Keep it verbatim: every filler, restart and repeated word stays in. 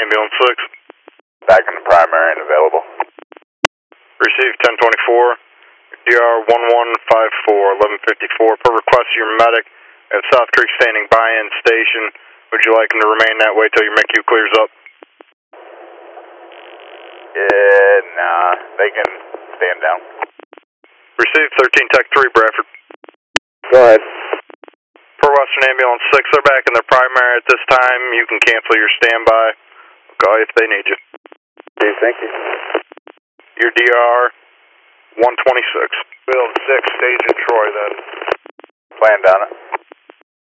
Ambulance six. Back in the primary and available. Receive ten twenty-four, D R one one five four, eleven fifty-four. Per request of your medic at South Creek standing by in station. Would you like him to remain that way till your M I C U clears up? Yeah, nah, they can stand down. Receive thirteen Tech three, Bradford. Go ahead. Per Western Ambulance six, they're back in their primary at this time. You can cancel your standby. Call if they need you. Okay, thank you. Your D R one twenty-six. Build six, stage in Troy then. Land on it.